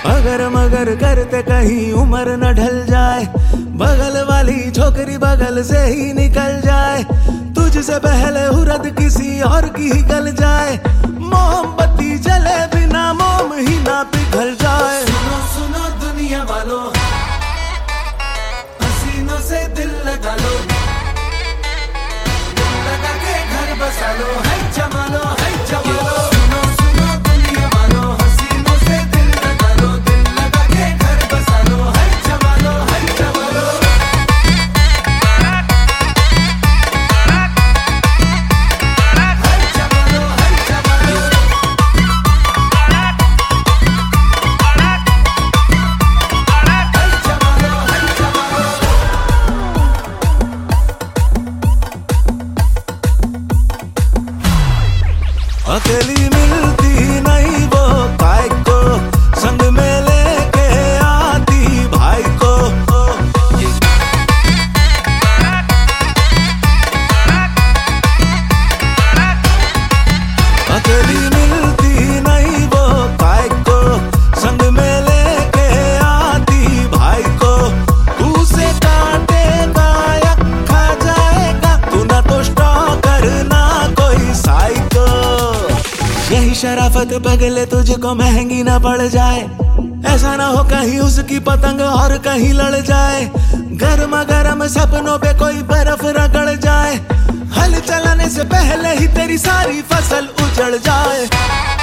अगर मगर करते कहीं उम्र न ढल जाए, बगल वाली छोकरी बगल से ही निकल जाए, तुझसे पहले हुरद किसी और की ही गल जाए, मोमबत्ती जले बिना मोम ही ना पिघल जाए। सुनो सुनो दुनिया वालों, हसीनों से दिल लगा लो, दिल लगा के घर बसा लो, है जमा लो, है जमा लो। सुनो सुनो दुनिया वालों, हसीनों से दिल लगा लो, दिल लगा के घर बसा लो, है जमा लो, है जमा लो। अकेली मिलती नहीं वो काय को, संग में लेके आती भाई को। अकेली मिलती नहीं वो काय को, संग में लेके आती भाई को। तू से काटेगा या खा जाएगा, तू ना तो स्टॉकर ना कोई साइको। यही शराफत पगले तुझको महंगी ना पड़ जाए, ऐसा ना हो कहीं उसकी पतंग और कहीं लड़ जाए, गर्मा गर्म सपनों पे कोई बर्फ रगड़ जाए, हल चलाने से पहले ही तेरी सारी फसल उजड़ जाए।